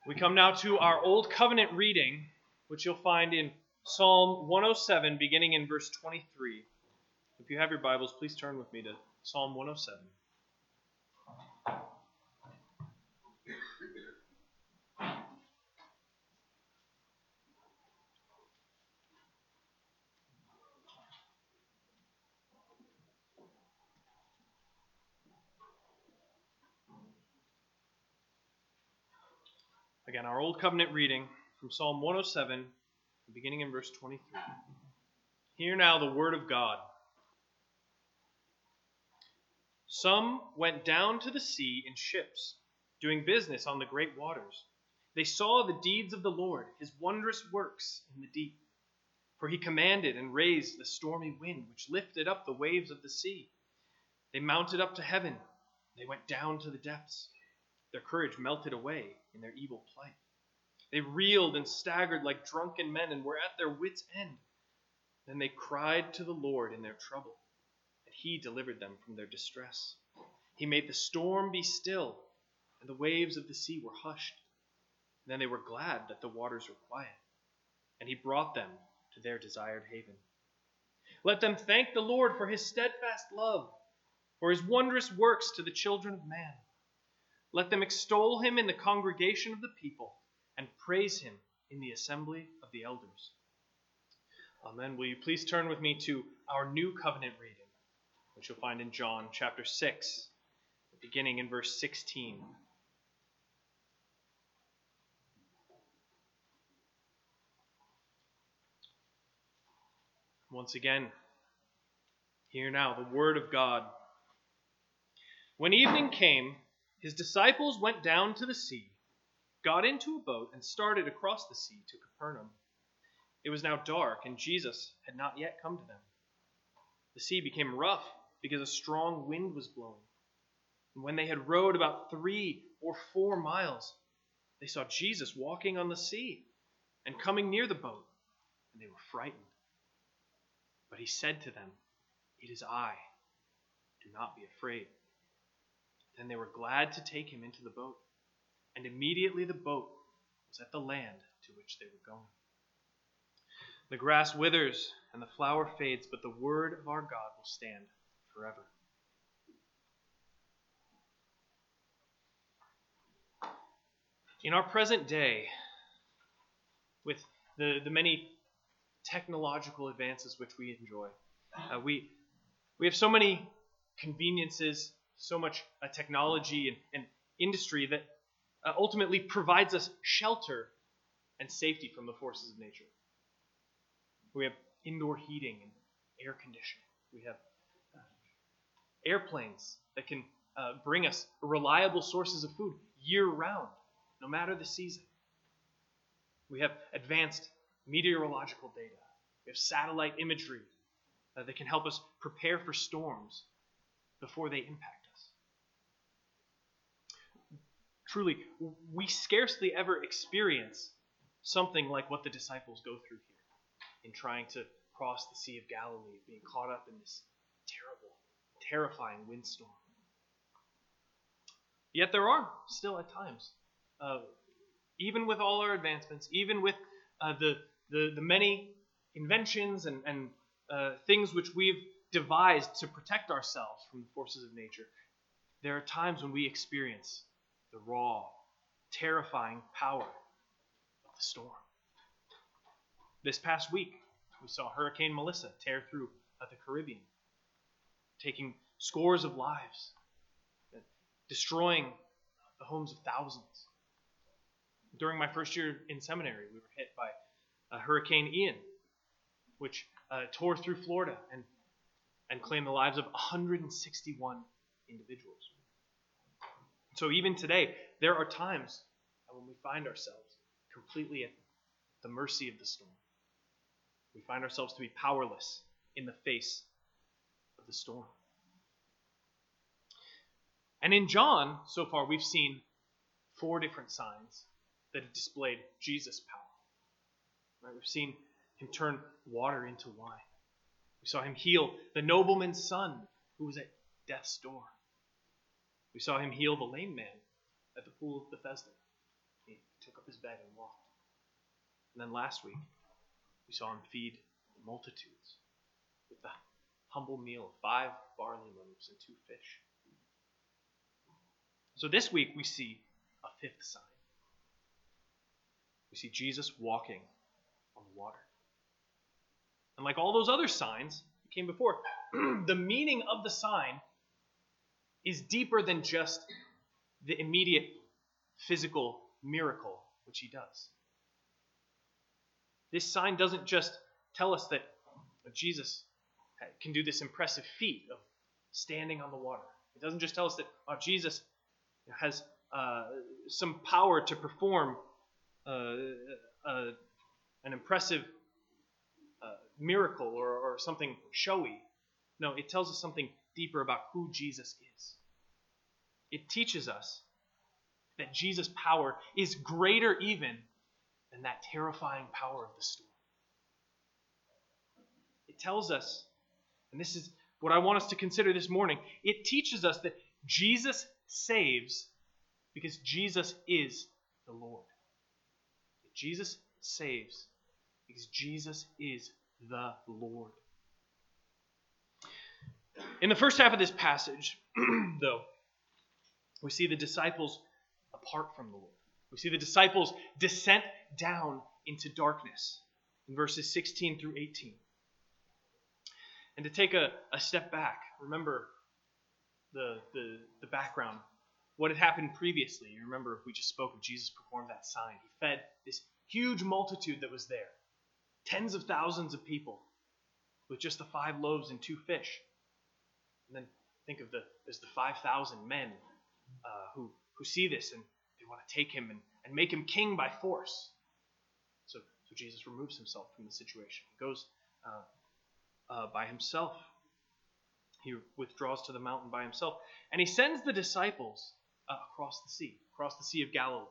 We come now to our Old Covenant reading, which you'll find in Psalm 107, beginning in verse 23. If you have your Bibles, please turn with me to Psalm 107. Again, our Old Covenant reading from Psalm 107, beginning in verse 23. Hear now the word of God. Some went down to the sea in ships, doing business on the great waters. They saw the deeds of the Lord, his wondrous works in the deep. For he commanded and raised the stormy wind, which lifted up the waves of the sea. They mounted up to heaven. They went down to the depths. Their courage melted away in their evil plight. They reeled and staggered like drunken men and were at their wits' end. Then they cried to the Lord in their trouble, and he delivered them from their distress. He made the storm be still, and the waves of the sea were hushed. Then they were glad that the waters were quiet, and he brought them to their desired haven. Let them thank the Lord for his steadfast love, for his wondrous works to the children of man. Let them extol him in the congregation of the people and praise him in the assembly of the elders. Amen. Will you please turn with me to our New Covenant reading, which you'll find in John chapter 6, beginning in verse 16. Once again, hear now the word of God. When evening came, his disciples went down to the sea, got into a boat, and started across the sea to Capernaum. It was now dark, and Jesus had not yet come to them. The sea became rough because a strong wind was blowing. And when they had rowed about 3 or 4 miles, they saw Jesus walking on the sea and coming near the boat, and they were frightened. But he said to them, "It is I. Do not be afraid." Then they were glad to take him into the boat, and immediately the boat was at the land to which they were going. The grass withers and the flower fades, but the word of our God will stand forever. In our present day, with the many technological advances which we enjoy, we have so many conveniences, so much technology and industry that ultimately provides us shelter and safety from the forces of nature. We have indoor heating and air conditioning. We have airplanes that can bring us reliable sources of food year-round, no matter the season. We have advanced meteorological data. We have satellite imagery that can help us prepare for storms before they impact us. Truly, we scarcely ever experience something like what the disciples go through here in trying to cross the Sea of Galilee, being caught up in this terrible, terrifying windstorm. Yet there are still at times, even with all our advancements, even with the many inventions and things which we've devised to protect ourselves from the forces of nature, there are times when we experience the raw, terrifying power of the storm. This past week, we saw Hurricane Melissa tear through the Caribbean, taking scores of lives, destroying the homes of thousands. During my first year in seminary, we were hit by Hurricane Ian, which tore through Florida and claimed the lives of 161 individuals. So even today, there are times when we find ourselves completely at the mercy of the storm. We find ourselves to be powerless in the face of the storm. And in John, so far, we've seen 4 different signs that have displayed Jesus' power. Right? We've seen him turn water into wine. We saw him heal the nobleman's son who was at death's door. We saw him heal the lame man at the pool of Bethesda. He took up his bed and walked. And then last week, we saw him feed the multitudes with the humble meal of 5 barley loaves and 2 fish. So this week we see a 5th sign. We see Jesus walking on the water. And like all those other signs that came before, the meaning of the sign is deeper than just the immediate physical miracle which he does. This sign doesn't just tell us that Jesus can do this impressive feat of standing on the water. It doesn't just tell us that Jesus has some power to perform an impressive miracle or something showy. No, it tells us something deeper about who Jesus is. It teaches us that Jesus' power is greater even than that terrifying power of the storm. It tells us, and this is what I want us to consider this morning, it teaches us that Jesus saves because Jesus is the Lord. Jesus saves because Jesus is the Lord. In the first half of this passage, though, we see the disciples apart from the Lord. We see the disciples descent down into darkness in verses 16 through 18. And to take a step back, remember the background. What had happened previously. You remember we just spoke of Jesus performed that sign. He fed this huge multitude that was there. Tens of thousands of people with just the 5 loaves and 2 fish. And then think of there's the 5,000 men who see this and they want to take him and make him king by force. So Jesus removes himself from the situation. He goes by himself. He withdraws to the mountain by himself. And he sends the disciples across the Sea of Galilee.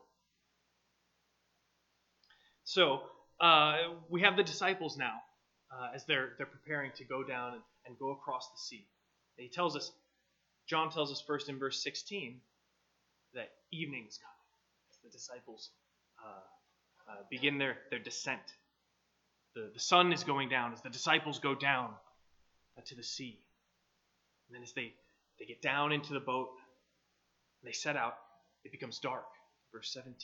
So we have the disciples now as they're preparing to go down and go across the sea. And John tells us first in verse 16 that evening is coming as the disciples begin their descent. The sun is going down as the disciples go down to the sea. And then as they get down into the boat, and they set out, it becomes dark. Verse 17.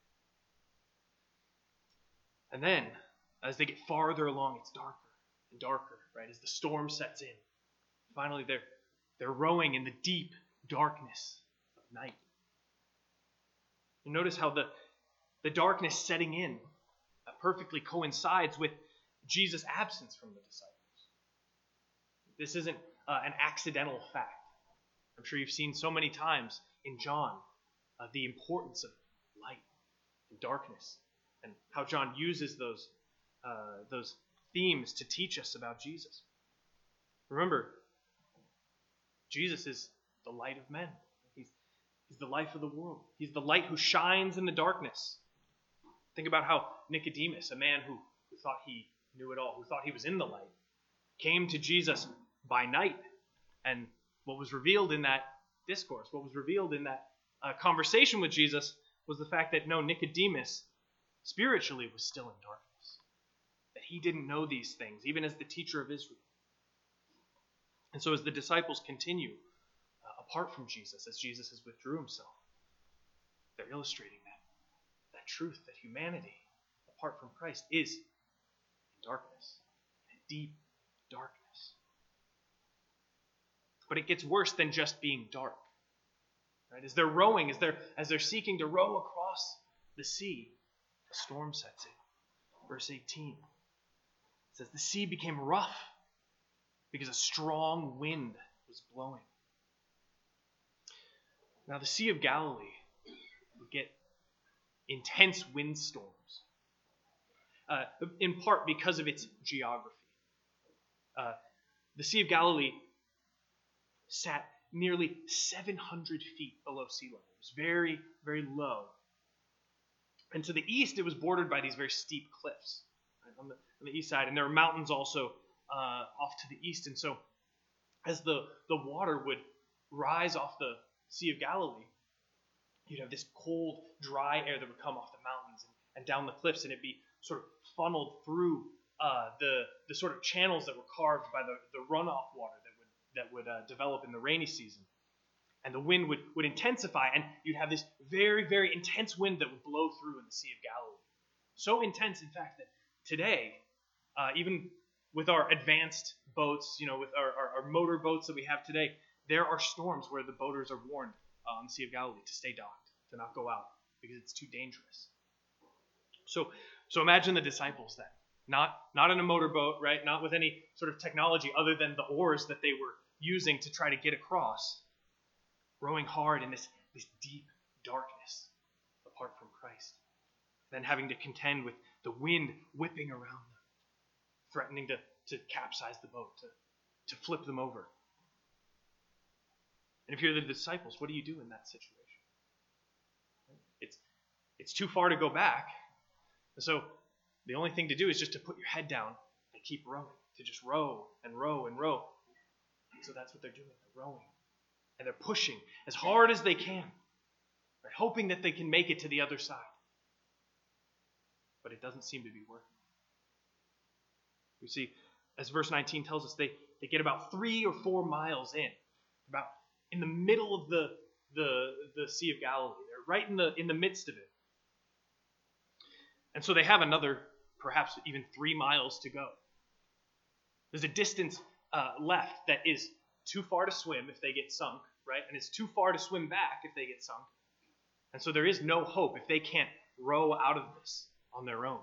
And then, as they get farther along, it's darker and darker, right? As the storm sets in. Finally, they're rowing in the deep darkness of night. You notice how the darkness setting in perfectly coincides with Jesus' absence from the disciples. This isn't an accidental fact. I'm sure you've seen so many times in John the importance of light and darkness and how John uses those themes to teach us about Jesus. Remember, Jesus is the light of men. He's the life of the world. He's the light who shines in the darkness. Think about how Nicodemus, a man who thought he knew it all, who thought he was in the light, came to Jesus by night. And what was revealed in that discourse, what was revealed in that conversation with Jesus was the fact that no, Nicodemus spiritually was still in darkness. That he didn't know these things, even as the teacher of Israel. And so as the disciples continue apart from Jesus, as Jesus has withdrew himself, they're illustrating that truth, that humanity, apart from Christ, is in darkness, in deep darkness. But it gets worse than just being dark. Right? As they're rowing, as they're seeking to row across the sea, a storm sets in. Verse 18 says, the sea became rough because a strong wind was blowing. Now the Sea of Galilee would get intense windstorms, in part because of its geography. The Sea of Galilee sat nearly 700 feet below sea level. It was very, very low. And to the east, it was bordered by these very steep cliffs, right, on the east side. And there are mountains also off to the east. And so as the water would rise off the Sea of Galilee, you'd have this cold, dry air that would come off the mountains and down the cliffs, and it'd be sort of funneled through the sort of channels that were carved by the runoff water that would develop in the rainy season. And the wind would intensify, and you'd have this very, very intense wind that would blow through in the Sea of Galilee. So intense, in fact, that today, even with our advanced boats, with our motor boats that we have today, there are storms where the boaters are warned on the Sea of Galilee to stay docked, to not go out, because it's too dangerous. So imagine the disciples then, not in a motorboat, right? Not with any sort of technology other than the oars that they were using to try to get across, rowing hard in this deep darkness apart from Christ. Then having to contend with the wind whipping around them, threatening to capsize the boat, to flip them over. And if you're the disciples, what do you do in that situation? It's too far to go back. And so the only thing to do is just to put your head down and keep rowing, to just row and row and row. So that's what they're doing. They're rowing. And they're pushing as hard as they can, right, hoping that they can make it to the other side. But it doesn't seem to be working. We see, as verse 19 tells us, they get about 3 or 4 miles about in the middle of the Sea of Galilee. They're right in the midst of it. And so they have another, perhaps even 3 miles to go. There's a distance left that is too far to swim if they get sunk, right? And it's too far to swim back if they get sunk. And so there is no hope if they can't row out of this on their own.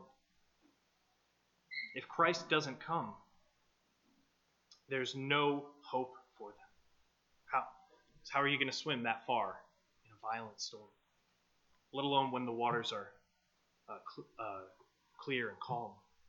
If Christ doesn't come, there's no hope for them. How are you going to swim that far in a violent storm? Let alone when the waters are clear and calm.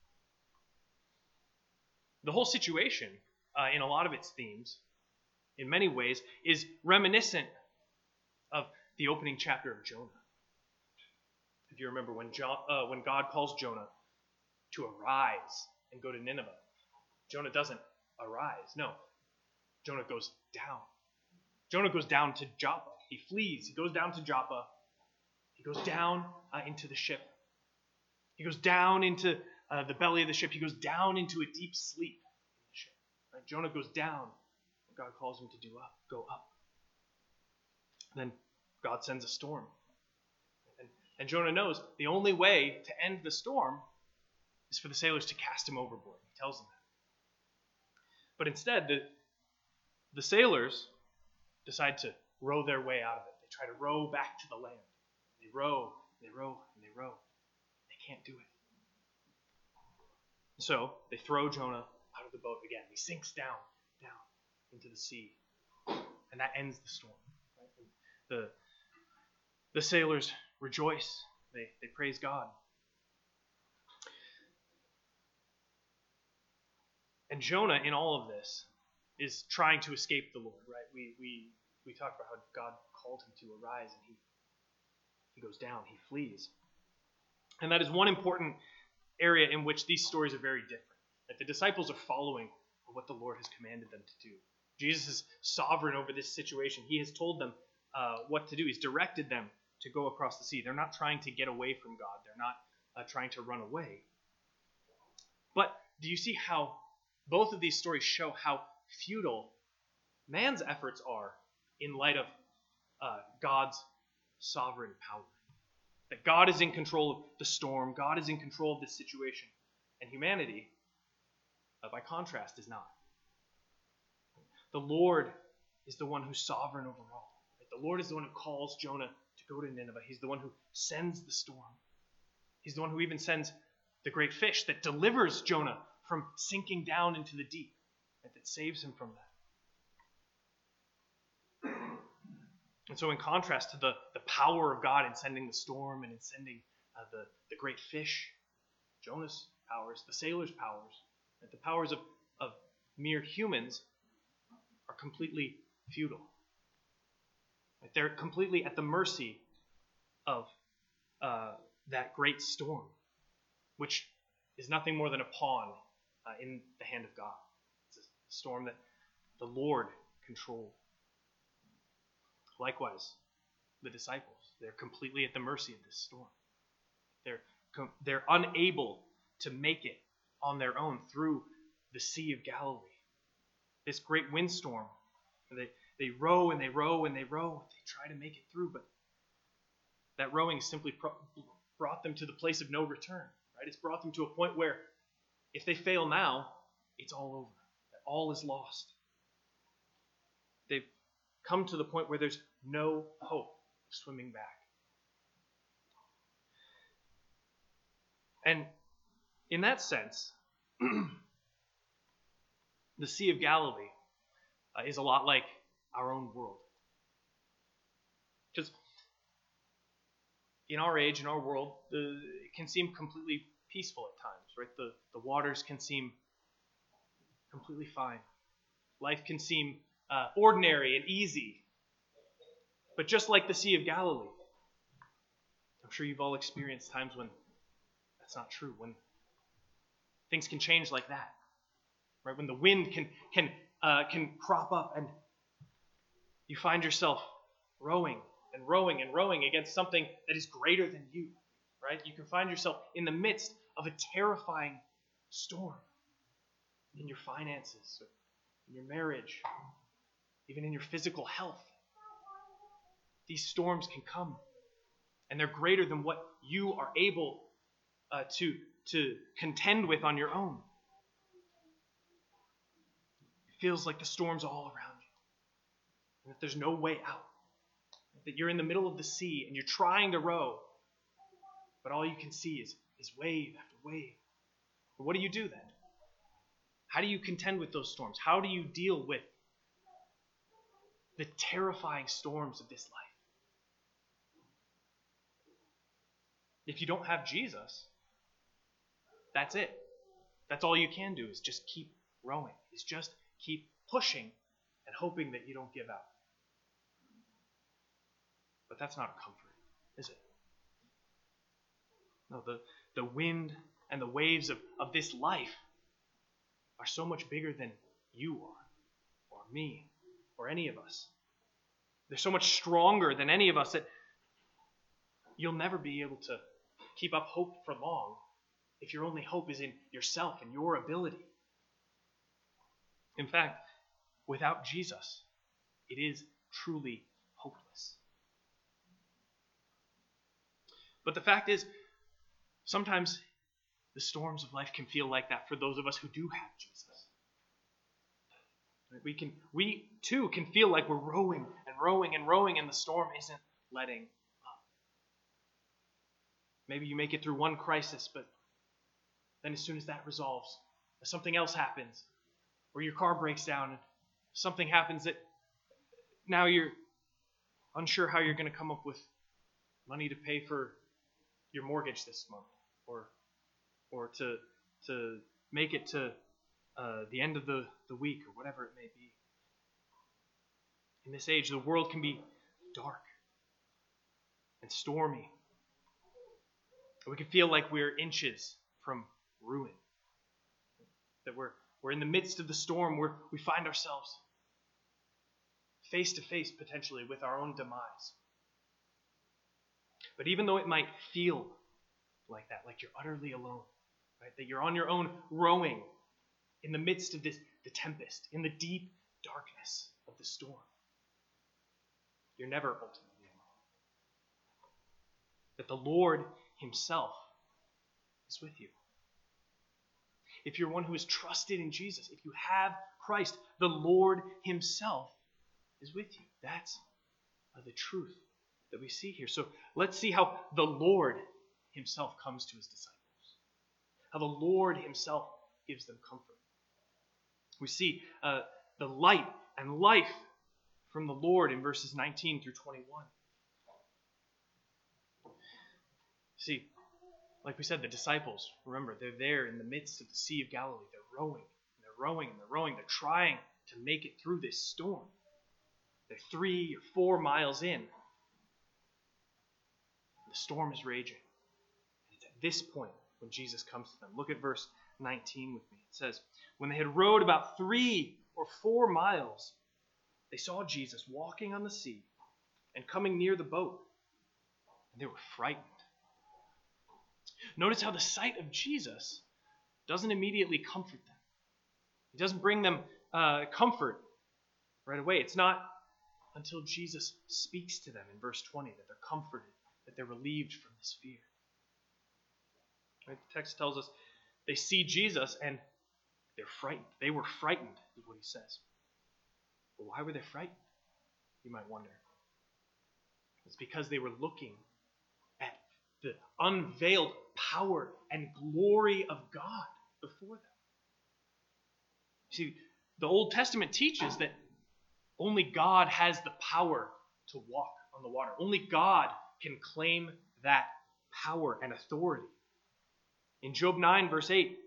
The whole situation, in a lot of its themes, in many ways, is reminiscent of the opening chapter of Jonah. If you remember when God calls Jonah to arise and go to Nineveh, Jonah doesn't arise. No, Jonah goes down. Jonah goes down to Joppa. He flees. He goes down to Joppa. He goes down into the ship. He goes down into the belly of the ship. He goes down into a deep sleep in the ship. Right? Jonah goes down. God calls him to go up. Then God sends a storm. And Jonah knows the only way to end the storm is for the sailors to cast him overboard. He tells them that. But instead, the sailors decide to row their way out of it. They try to row back to the land. They row, and they row, and they row. They can't do it. So they throw Jonah out of the boat again. He sinks down into the sea. And that ends the storm. Right? The sailors rejoice. They praise God. And Jonah, in all of this, is trying to escape the Lord, right? We talked about how God called him to arise, and he goes down, he flees. And that is one important area in which these stories are very different. That the disciples are following what the Lord has commanded them to do. Jesus is sovereign over this situation. He has told them what to do. He's directed them to go across the sea. They're not trying to get away from God. They're not trying to run away. But do you see how both of these stories show how futile man's efforts are in light of God's sovereign power? That God is in control of the storm. God is in control of this situation. And humanity, by contrast, is not. The Lord is the one who's sovereign over all. Right? The Lord is the one who calls Jonah to go to Nineveh. He's the one who sends the storm. He's the one who even sends the great fish that delivers Jonah from sinking down into the deep, right? That saves him from that. And so in contrast to the power of God in sending the storm and in sending the great fish, Jonah's powers, the sailors' powers, right? The powers of mere humans are completely futile. Right? They're completely at the mercy of that great storm, which is nothing more than a pawn in the hand of God. It's a storm that the Lord controlled. Likewise, the disciples. They're completely at the mercy of this storm. They're unable to make it on their own through the Sea of Galilee. This great windstorm. They row and they row and they row. They try to make it through, but that rowing simply brought them to the place of no return. Right? It's brought them to a point where if they fail now, it's all over. All is lost. They've come to the point where there's no hope of swimming back. And in that sense, the Sea of Galilee is a lot like our own world. Because in our age, in our world, it can seem completely peaceful at times, right? The waters can seem completely fine. Life can seem ordinary and easy. But just like the Sea of Galilee, I'm sure you've all experienced times when that's not true, when things can change like that, right? When the wind can crop up and you find yourself rowing and rowing and rowing against something that is greater than you, right? You can find yourself in the midst of a terrifying storm in your finances, in your marriage, even in your physical health. These storms can come, and they're greater than what you are able to contend with on your own. It feels like the storm's all around you, and that there's no way out. That you're in the middle of the sea and you're trying to row, but all you can see is wave after wave. But what do you do then? How do you contend with those storms? How do you deal with the terrifying storms of this life? If you don't have Jesus, that's it. That's all you can do is just keep rowing. Is just keep pushing and hoping that you don't give out. But that's not a comfort, is it? No, the wind and the waves of this life are so much bigger than you are, or me, or any of us. They're so much stronger than any of us that you'll never be able to keep up hope for long if your only hope is in yourself and your ability. In fact, without Jesus, it is truly hopeless. But the fact is, sometimes the storms of life can feel like that for those of us who do have Jesus. We too can feel like we're rowing and rowing and rowing, and the storm isn't letting up. Maybe you make it through one crisis, but then as soon as that resolves, something else happens, or your car breaks down, and something happens that now you're unsure how you're going to come up with money to pay for your mortgage this month, or to make it to the end of the week, or whatever it may be. In this age, the world can be dark and stormy. We can feel like we're inches from ruin. That we're in the midst of the storm where we find ourselves face to face potentially with our own demise. But even though it might feel like that, like you're utterly alone, right? That you're on your own rowing in the midst of the tempest, in the deep darkness of the storm, you're never ultimately alone. That the Lord himself is with you. If you're one who has trusted in Jesus, if you have Christ, the Lord himself is with you. That's the truth that we see here. So let's see how the Lord himself comes to his disciples. How the Lord himself gives them comfort. We see the light and life from the Lord in verses 19 through 21. See, like we said, the disciples, remember, they're there in the midst of the Sea of Galilee. They're rowing, and they're rowing, and they're rowing. They're trying to make it through this storm. They're 3 or 4 miles in. The storm is raging. And it's at this point when Jesus comes to them. Look at verse 19 with me. It says, when they had rowed about 3 or 4 miles, they saw Jesus walking on the sea and coming near the boat. and they were frightened. Notice how the sight of Jesus doesn't immediately comfort them. It doesn't bring them comfort right away. It's not until Jesus speaks to them in verse 20 that they're comforted, that they're relieved from this fear. Right? The text tells us they see Jesus and they're frightened. They were frightened, is what he says. But why were they frightened? You might wonder. It's because they were looking at the unveiled power and glory of God before them. See, the Old Testament teaches that only God has the power to walk on the water. Only God can claim that power and authority. In Job 9, verse 8,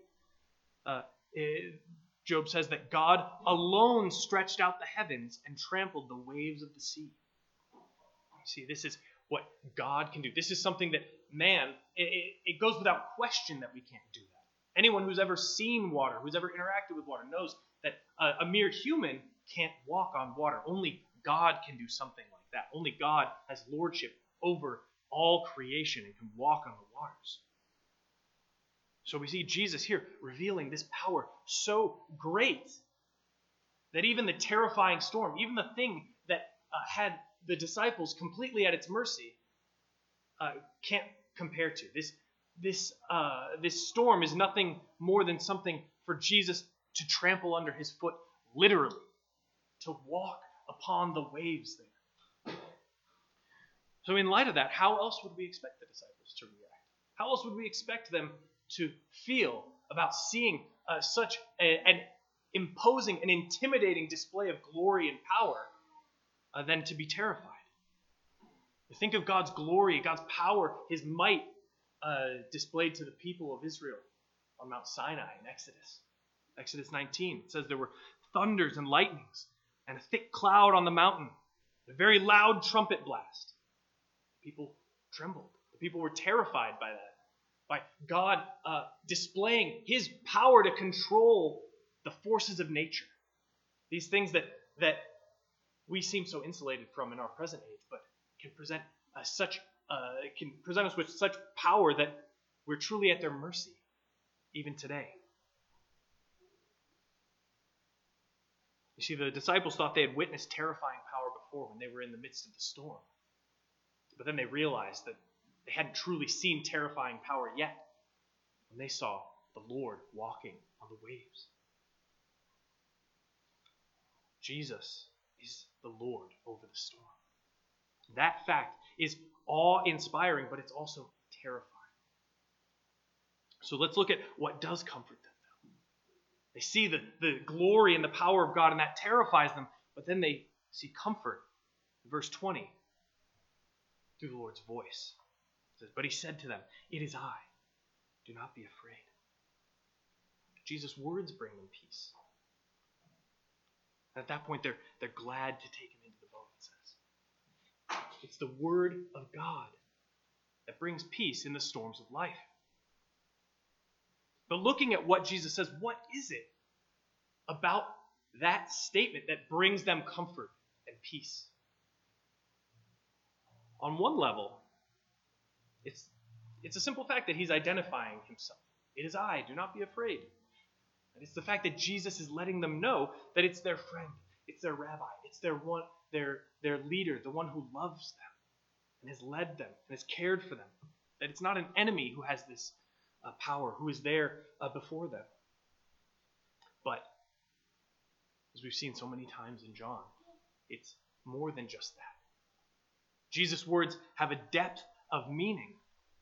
Job says that God alone stretched out the heavens and trampled the waves of the sea. See, this is what God can do. This is something that man, it goes without question that we can't do that. Anyone who's ever seen water, who's ever interacted with water, knows that a mere human can't walk on water. Only God can do something like that. Only God has lordship over all creation and can walk on the waters. So we see Jesus here revealing this power so great that even the terrifying storm, even the thing that had the disciples completely at its mercy, can't compare to. This storm is nothing more than something for Jesus to trample under his foot, literally, to walk upon the waves there. So in light of that, how else would we expect the disciples to react? How else would we expect them to feel about seeing such an imposing and intimidating display of glory and power than to be terrified? Think of God's glory, God's power, his might displayed to the people of Israel on Mount Sinai in Exodus. Exodus 19, it says there were thunders and lightnings and a thick cloud on the mountain, a very loud trumpet blast. The people trembled. The people were terrified by that, by God displaying his power to control the forces of nature. These things that we seem so insulated from in our present age, but can present us with such power that we're truly at their mercy, even today. You see, the disciples thought they had witnessed terrifying power before when they were in the midst of the storm. But then they realized that they hadn't truly seen terrifying power yet when they saw the Lord walking on the waves. Jesus is the Lord over the storm. That fact is awe-inspiring, but it's also terrifying. So let's look at what does comfort them. They see the glory and the power of God, and that terrifies them, but then they see comfort. Verse 20, through the Lord's voice. It says, "But he said to them, 'It is I. Do not be afraid.'" Jesus' words bring them peace. At that point, they're glad to take him into the boat, it says. It's the word of God that brings peace in the storms of life. But looking at what Jesus says, what is it about that statement that brings them comfort and peace? On one level, it's a simple fact that he's identifying himself. It is I, do not be afraid. And it's the fact that Jesus is letting them know that it's their friend, it's their rabbi, it's their leader, the one who loves them and has led them and has cared for them. That it's not an enemy who has this power, who is there before them. But, as we've seen so many times in John, it's more than just that. Jesus' words have a depth of meaning.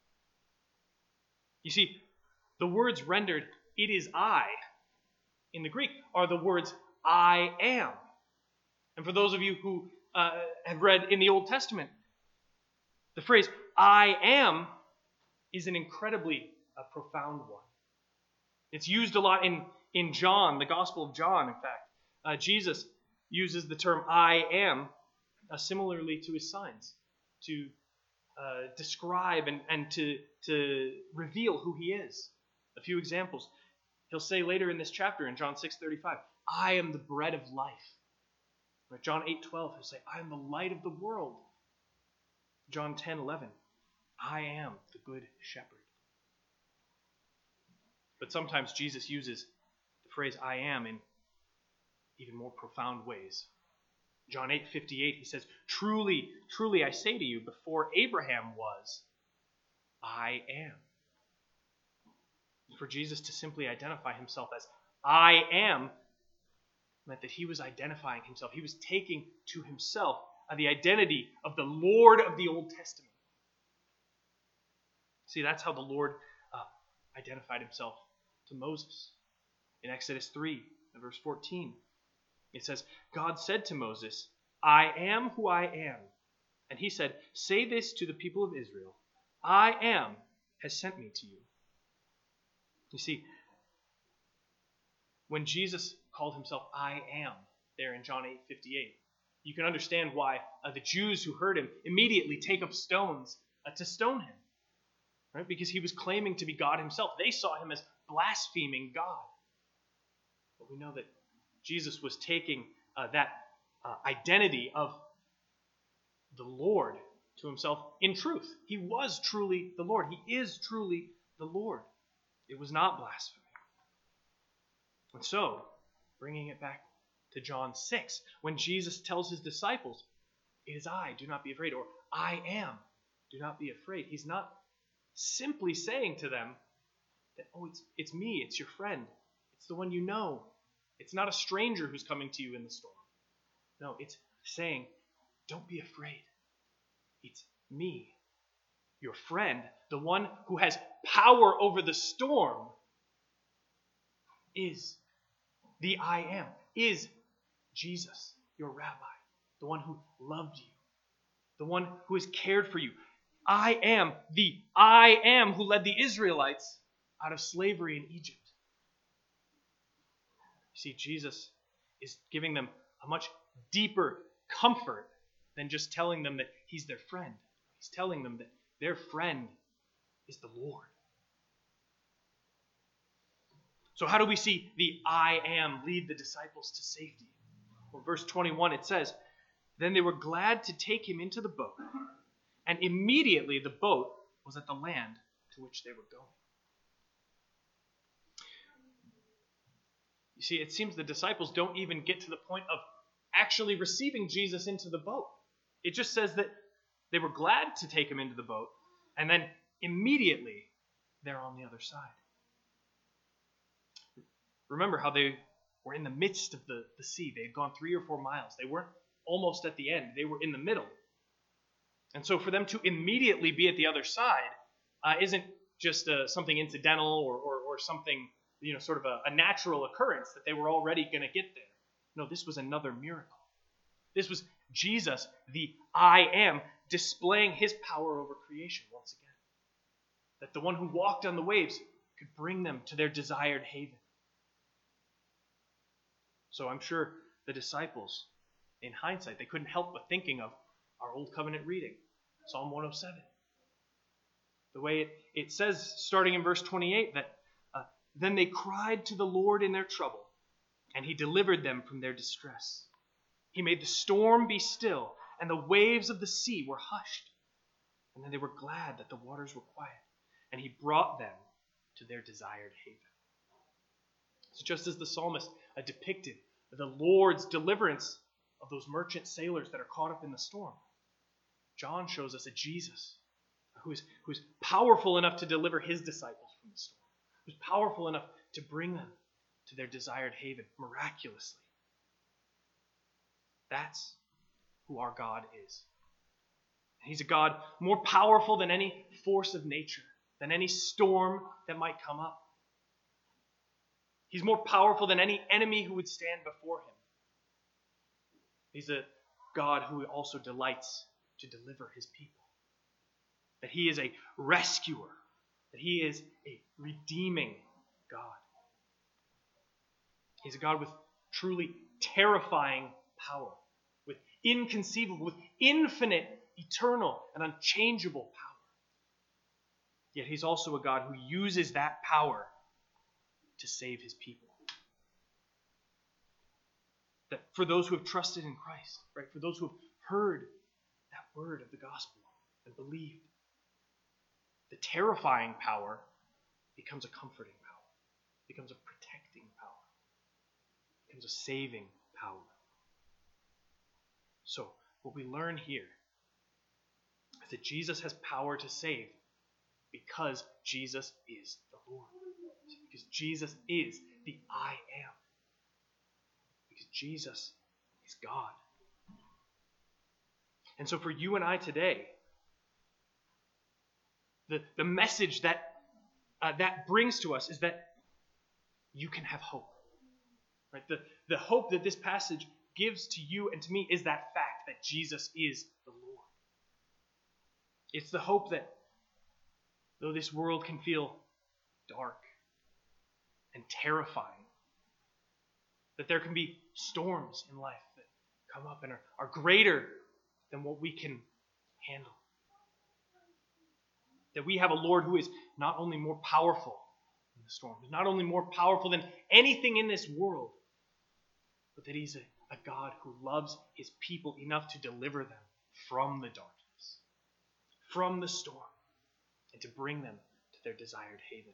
You see, the words rendered, "It is I," in the Greek, are the words, "I am." And for those of you who have read in the Old Testament, the phrase, "I am," is an incredibly profound one. It's used a lot in John, the Gospel of John, in fact. Jesus uses the term "I am" similarly to his signs, to describe and to reveal who he is. A few examples. He'll say later in this chapter, in John 6:35, "I am the bread of life." Or John 8:12, he'll say, "I am the light of the world." John 10:11, I am the good shepherd. But sometimes Jesus uses the phrase I am in even more profound ways. John 8:58, he says, "Truly, truly, I say to you, before Abraham was, I am." For Jesus to simply identify himself as I am meant that he was identifying himself. He was taking to himself the identity of the Lord of the Old Testament. See, that's how the Lord identified himself to Moses. In Exodus 3, verse 14, it says, God said to Moses, I am who I am. And he said, say this to the people of Israel, I am has sent me to you. You see, when Jesus called himself I am there in John 8:58, you can understand why the Jews who heard him immediately take up stones to stone him. Right? Because he was claiming to be God himself. They saw him as blaspheming God. But we know that Jesus was taking that identity of the Lord to himself in truth. He was truly the Lord. He is truly the Lord. It was not blasphemy. And so, bringing it back to John 6, when Jesus tells his disciples, it is I, do not be afraid, or I am, do not be afraid. He's not simply saying to them that, oh, it's me, it's your friend, it's the one you know. It's not a stranger who's coming to you in the storm. No, it's saying, don't be afraid. It's me, your friend, the one who has power over the storm, is the I am, is Jesus, your rabbi, the one who loved you, the one who has cared for you. I am the I am who led the Israelites out of slavery in Egypt. You see, Jesus is giving them a much deeper comfort than just telling them that he's their friend. He's telling them that their friend is the Lord. So how do we see the I am lead the disciples to safety? Well, verse 21, it says, then they were glad to take him into the boat, and immediately the boat was at the land to which they were going. You see, it seems the disciples don't even get to the point of actually receiving Jesus into the boat. It just says that they were glad to take him into the boat, and then immediately they're on the other side. Remember how they were in the midst of the sea. They had gone 3 or 4 miles. They weren't almost at the end. They were in the middle. And so for them to immediately be at the other side isn't just something incidental or something, sort of a natural occurrence that they were already going to get there. No, this was another miracle. This was Jesus, the I am, displaying his power over creation once again. That the one who walked on the waves could bring them to their desired haven. So I'm sure the disciples, in hindsight, they couldn't help but thinking of our Old Covenant reading, Psalm 107. The way it says, starting in verse 28, that then they cried to the Lord in their trouble, and he delivered them from their distress. He made the storm be still, and the waves of the sea were hushed. And then they were glad that the waters were quiet, and he brought them to their desired haven. So just as the psalmist depicted the Lord's deliverance of those merchant sailors that are caught up in the storm, John shows us a Jesus who is powerful enough to deliver his disciples from the storm, who's powerful enough to bring them to their desired haven miraculously. That's who our God is. He's a God more powerful than any force of nature, than any storm that might come up. He's more powerful than any enemy who would stand before him. He's a God who also delights to deliver his people. That he is a rescuer. That he is a redeeming God. He's a God with truly terrifying power. With inconceivable, with infinite, eternal, and unchangeable power. Yet he's also a God who uses that power to save his people. That for those who have trusted in Christ, right, for those who have heard that word of the gospel and believed, the terrifying power becomes a comforting power, becomes a protecting power, becomes a saving power. So, what we learn here is that Jesus has power to save because Jesus is the Lord. Because Jesus is the I am. Because Jesus is God. And so for you and I today, the message that brings to us is that you can have hope. Right? The hope that this passage gives to you and to me is that fact that Jesus is the Lord. It's the hope that though this world can feel dark and terrifying, that there can be storms in life that come up and are greater than what we can handle. That we have a Lord who is not only more powerful than the storm, not only more powerful than anything in this world, but that he's a God who loves his people enough to deliver them from the darkness, from the storm, and to bring them to their desired haven.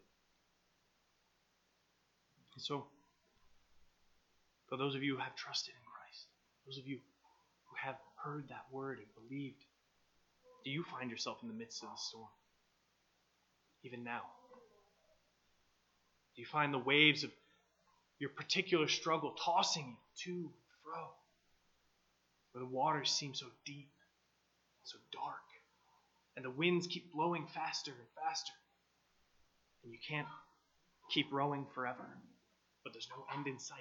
And so, for those of you who have trusted in Christ, those of you who have heard that word and believed, do you find yourself in the midst of the storm? Even now? Do you find the waves of your particular struggle tossing you to and fro? Where the waters seem so deep, so dark, and the winds keep blowing faster and faster, and you can't keep rowing forever, but there's no end in sight.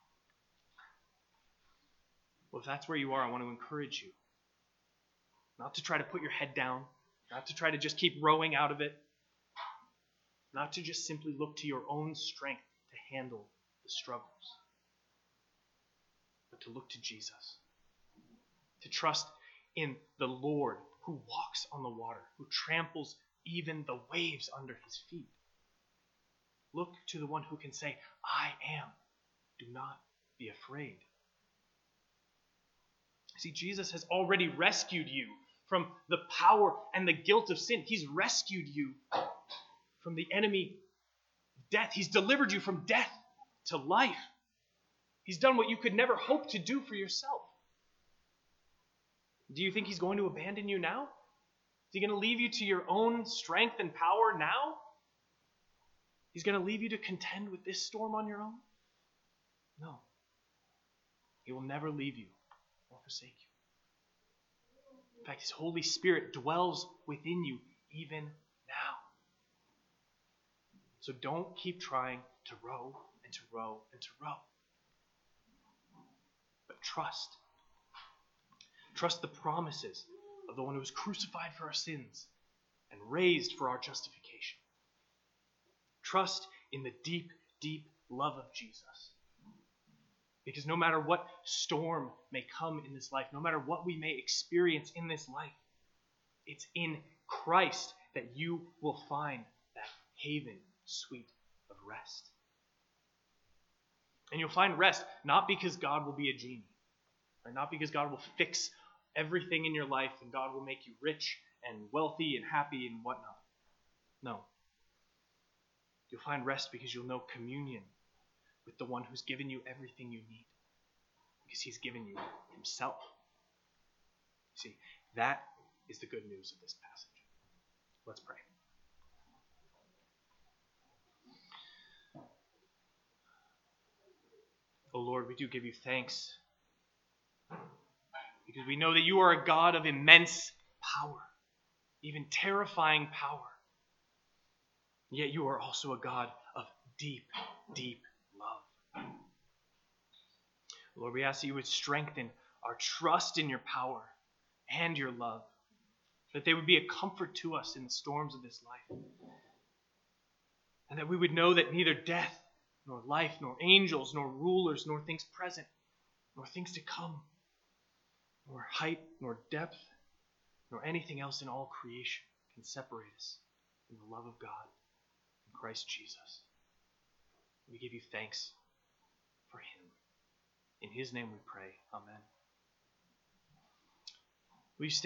Well, if that's where you are, I want to encourage you not to try to put your head down, not to try to just keep rowing out of it, not to just simply look to your own strength to handle the struggles, but to look to Jesus, to trust in the Lord who walks on the water, who tramples even the waves under his feet. Look to the one who can say, I am. Do not be afraid. See, Jesus has already rescued you from the power and the guilt of sin. He's rescued you from the enemy death. He's delivered you from death to life. He's done what you could never hope to do for yourself. Do you think he's going to abandon you now? Is he going to leave you to your own strength and power now? He's going to leave you to contend with this storm on your own? No. He will never leave you or forsake you. In fact, his Holy Spirit dwells within you even now. So don't keep trying to row and to row and to row. But trust. Trust the promises of the one who was crucified for our sins and raised for our justification. Trust in the deep, deep love of Jesus. Because no matter what storm may come in this life, no matter what we may experience in this life, it's in Christ that you will find that haven sweet of rest. And you'll find rest not because God will be a genie, or not because God will fix everything in your life and God will make you rich and wealthy and happy and whatnot. No. You'll find rest because you'll know communion with the one who's given you everything you need. Because he's given you himself. See, that is the good news of this passage. Let's pray. Oh Lord, we do give you thanks because we know that you are a God of immense power, even terrifying power. Yet you are also a God of deep, deep love. Lord, we ask that you would strengthen our trust in your power and your love, that they would be a comfort to us in the storms of this life, and that we would know that neither death, nor life, nor angels, nor rulers, nor things present, nor things to come, nor height, nor depth, nor anything else in all creation can separate us from the love of God in Christ Jesus. We give you thanks for him. In his name we pray. Amen. Will you stand?